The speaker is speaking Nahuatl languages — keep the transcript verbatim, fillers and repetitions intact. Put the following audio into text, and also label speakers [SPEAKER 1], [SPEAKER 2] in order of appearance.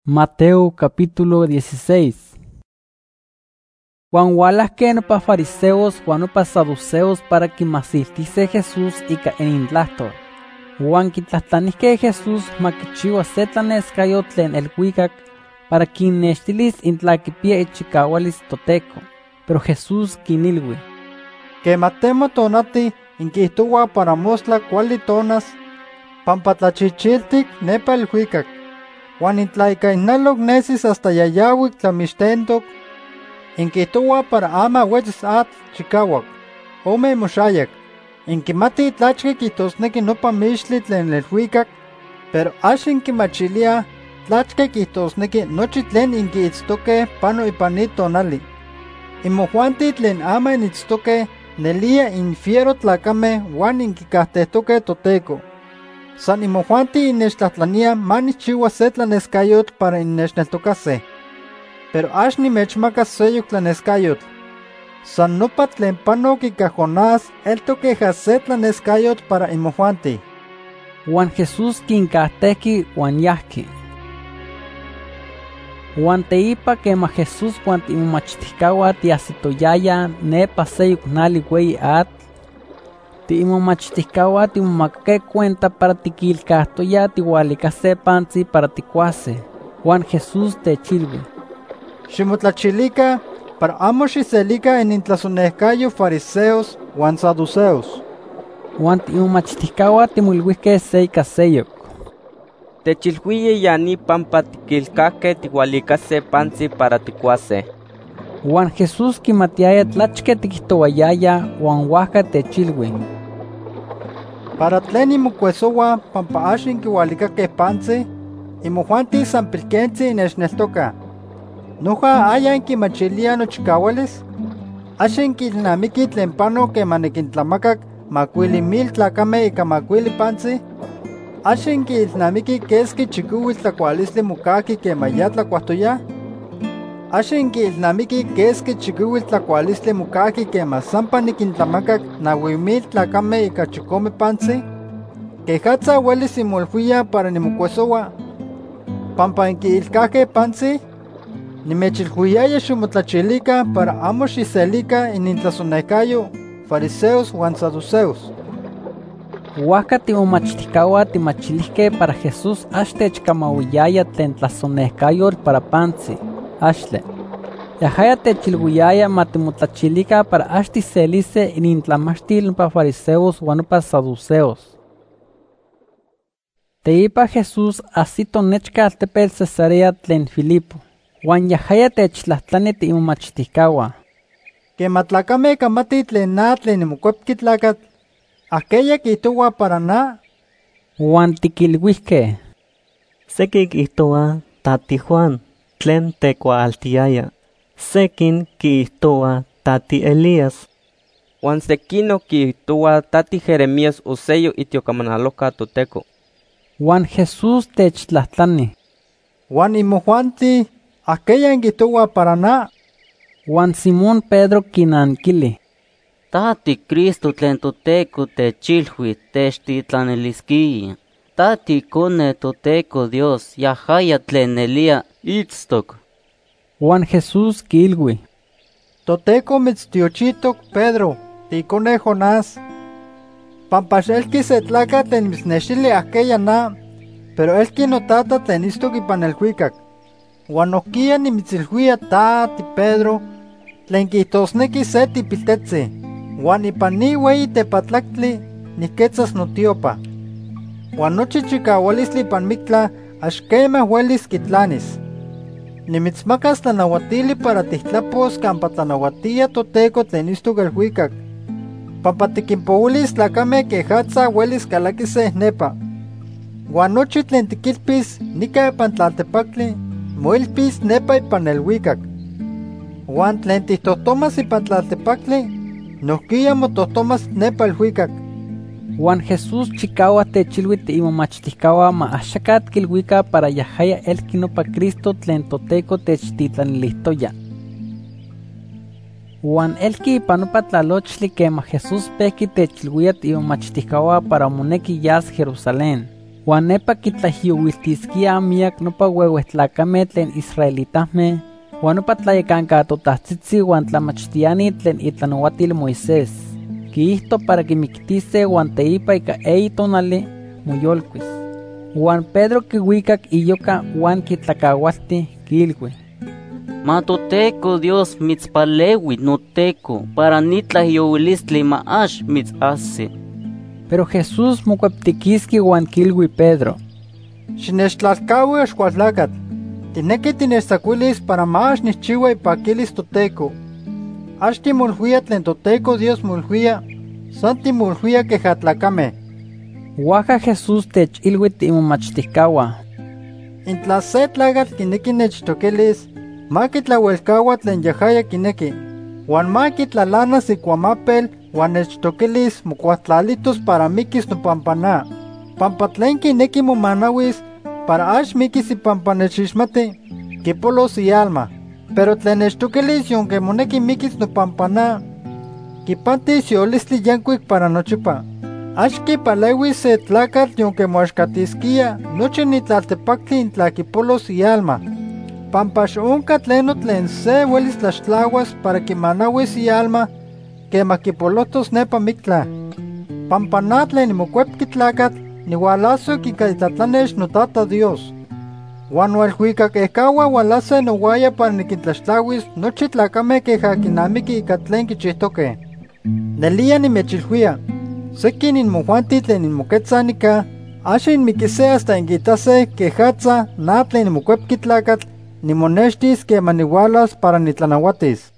[SPEAKER 1] Mateo capítulo dieciséis. Juan hualahque nopa fariseos Juan nopa saduceos para quimasiltise Jesús ica inintlahtor. Juan quitlahtlanihque Jesús maquichiua se tlanescayotl tlen elhuicac para quinnextilis intlaquipia ichicaualis toteco. Pero Jesús quinilhui:
[SPEAKER 2] Quematemo tonati inquihtoua para mostla cuali tonas, pampa tlachichiltic nepa elhuicac. Juan intlaicainnaloc nesis hasta yayauic tlamixtentoc, inquihtoua para ama uetzis atl chicauac, ome moxayac. Inquimati tlachque quihtosnequi nopa mixtli tlen elhuicac, pero axin quimachilia tlachque quihtosnequi nochi tlen inquiitztoque pano ipan ni tonali. Imojuanti tlen ama initztoque nelia infiero tlacame huan inquicahtehtoque toteco. San imojuanti innechtlahtlania manichiua se tlanescayotl para innechneltocase. Pero ax nimechmacas seyoc tlanescayotl. San nopa tlen panoc ica Jonás eltoqueja se tlanescayotl para imojuanti.
[SPEAKER 1] Juan Jesús quincahtehqui huan yahqui. Juan teipa quema Jesús huan timomachticaua tiasitoyaya nepa seyoc nali ueyi atl, timomachticaua timomacaque cuenta para tiquilcahtoya tihualicase pantzi para ticuase. Juan Jesús techilhui:
[SPEAKER 2] Ximotlachilica para amo xiselica inintlasonehcayo fariseos huan saduceos.
[SPEAKER 1] Juan timomachticaua timolhuihque se ica seyoc:
[SPEAKER 3] Techilhuiye yani pampa tiquilcahque tihualicase pantzi para ticuase.
[SPEAKER 1] Juan Jesús quimatiaya tlachque tiquihtouayaya huan huajca techilhui:
[SPEAKER 2] Para tlen imocuesoua pampa axin quihualicaque pantzi, imojuanti san pilquentzi innechneltoca. Noja aya inquimachilia nochicaualis, axin quilnamiqui tlen pano quema niquintlamacac macuili mil tlacame ica macuili pantzi, axin quilnamiqui quesqui chiquiuitl tlacualistli mocahqui quema ya tlacuahtoya, axin quilnamiqui quesqui chiquiuitl tlacualistli mocahqui quema sampa niquintlamacac nahui mil tlacame ica chicome pantzi. Quejatza huelis imolhuia para nimocuesoua pampa inquiilcahque pantzi. Nimechilhuiaya ximotlachilica para amo xiselica inintlasonehcayo fariseos huan saduceos.
[SPEAKER 1] Huajca timomachticaua timachilihque para Jesús ax techcamauiyaya tlen tlasonehcayotl para pantzi, axtle. Yahaya techilhuiyaya matimotlachilica para ax tiselise inintlamachtil nopa fariseos huan nopa saduceos. Teipa Jesús asito nechca altepetl Cesarea tlen Filipo. Juan yahaya techtlahtlani timomachticaua:
[SPEAKER 2] Quema tlacame camati tlen na tlen nimocuepqui tlacat, aquella quihtoua para na.
[SPEAKER 1] Juan tiquilhuihque:
[SPEAKER 4] Sequi quihtoua tati Juan tlen tecuaaltiaya, sequin quihtoua tati Elías,
[SPEAKER 3] Juan sequino quihtoua tati Jeremías o seyo itiocamanaloca toteco.
[SPEAKER 1] Juan Jesús techtlahtlani:
[SPEAKER 2] Juan imojuanti aquella inquihtoua para na.
[SPEAKER 1] Juan Simón Pedro quinanquili:
[SPEAKER 5] Tati Cristo tlen toteco techilhui techtitlanelisquia. Tati cone toteco Dios yahaya tlen nelia itztoc.
[SPEAKER 1] Juan Jesús quilhui:
[SPEAKER 2] Toteco mitztiochitoc Pedro, ticone Jonás. Pampax elqui se tlaca tlen mitznexili aquella na, pero elqui notata tlen istoc ipan elhuicac. Huan nohquia nimitzilhuia tati Pedro, tlen quihtosnequi se tipiltetzi, huan ipan ni ueyi tepatlactli niquetzas notiopa. Huan nochi chicaualistli ipan mictla ax quema huelis quitlanis. Nimitzmacas tlanauatili para tihtlapos campa tlanauatia toteco tlen istoc elhuicac, pampa tiquimpouilis tlacame quejatza huelis calaquise nepa. Huan nochi tlen tiquilpis nica ipan tlaltepactli, moilpis nepa ipan elhuicac. Huan tlen tihtohtomas ipan tlaltepactli, nohquia motohtomas nepa elhuicac.
[SPEAKER 1] Juan Jesús chicaua techilhui timomachticaua ma axaca tiquilhuica para yahaya elqui nopa Cristo tlen toteco techtitlanilihtoya. Juan elqui ipan nopa tlalochtli quema Jesús pehqui techilhuia timomachticaua para monequi yas Jerusalén. Huan nepa kitlajiuiltiskia miak nopa huehuetlacameh tlen israelitahmeh, huan nopa tlayecancatotajtzitzi huan tlamachtiani tlen itlanauatil Moisés, quiihto para quimictise huan teipa ika eyi tonali moyolcuis. Huan Pedro quihuicac iyoca huan quitlacaualti, quilhui:
[SPEAKER 5] Ma toteco Dios mitzpalewi noteco para nitlajiuilistli ma ax mitzasi.
[SPEAKER 1] Pero Jesús mocueptiquisqui huan quilhui Pedro:
[SPEAKER 2] Xinechtlalcaui axcualtlacatl, tinequi tinechtacuilis para más nichiua ipaquilis toteco. Ax timolhuia tlen toteco Dios molhuia, san timolhuia queja tlacameh.
[SPEAKER 1] Huaca Jesús techilhui timomachticaua:
[SPEAKER 2] Intla se tlacatl quinequi nechtoquilis, ma quitlauelcaua tlen yahaya quinequi, huan ma quitlalanas icuamapel huan nechtoquilis mocuahtlalitos para miquis nopampana. Pampa tlen quinequi momanauis para ax miquis ipampa nechixmati, quipolos ialma. Pero tlen nechtoquilis yonque monequi miquis nopampana, quipantis yolistli yancuic para nochipa. Ax quipaleuis se tlacatl yonque moaxcatisquia nochi nitlaltepactli intla quipolos ialma. Pampa xonca tleno tlen se huelis tlaxtlahuas para quimanauis ialma quema quipolotos nepa mictla. Pampa na tlen nimocuepqui tlacatl nihualaso quica itlatlanex notata Dios. Huan nuelhuicac ehcaua hualase nohuaya para niquintlaxtlauis nochi tlacameh queja quinamiqui ica tlen quichihtoqueh. Nelia nimechilhuia, sequin inmojuanti tlen inmoquetzanica, ax inmiquise hasta inquitase quejatza na tlen nimocuepqui tlacatl nimonextis quema nihualas para nitlanauatis.